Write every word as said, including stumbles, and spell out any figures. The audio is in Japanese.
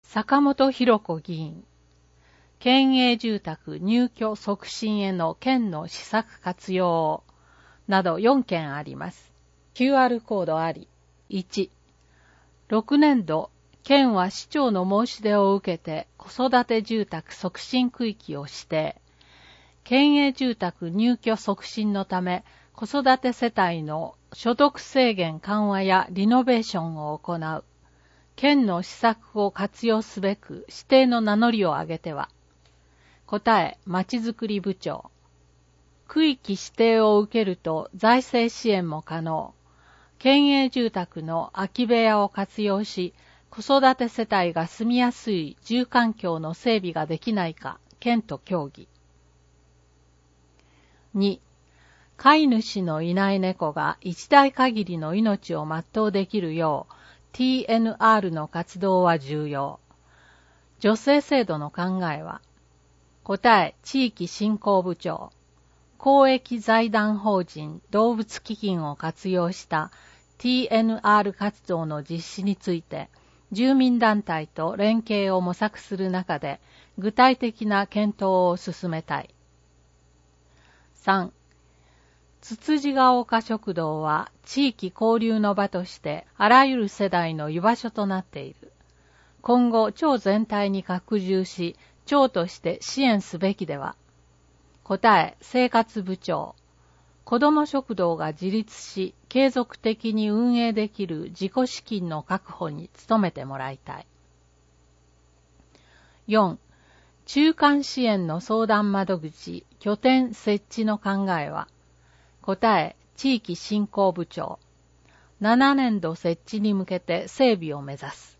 坂本博子議員、県営住宅入居促進への県の施策活用などよんけんあります。キューアール コードあり。いち、ろくねんど、県は市長の申し出を受けて子育て住宅促進区域を指定。県営住宅入居促進のため、子育て世帯の所得制限緩和やリノベーションを行う。県の施策を活用すべく指定の名乗りを挙げては。答え、まちづくり部長。区域指定を受けると財政支援も可能。県営住宅の空き部屋を活用し、子育て世帯が住みやすい住環境の整備ができないか、県と協議。に、飼い主のいない猫が一代限りの命を全うできるよう、ティーエヌアール の活動は重要。助成制度の考えは、答え、地域振興部長。公益財団法人動物基金を活用した ティーエヌアール 活動の実施について、住民団体と連携を模索する中で、具体的な検討を進めたい。さん、つつじが丘食堂は地域交流の場としてあらゆる世代の居場所となっている。今後、町全体に拡充し、町として支援すべきでは。答え、生活部長。子ども食堂が自立し、継続的に運営できる自己資金の確保に努めてもらいたい。よん、中間支援の相談窓口、拠点設置の考えは、答え、地域振興部長。ななねんど設置に向けて整備を目指す。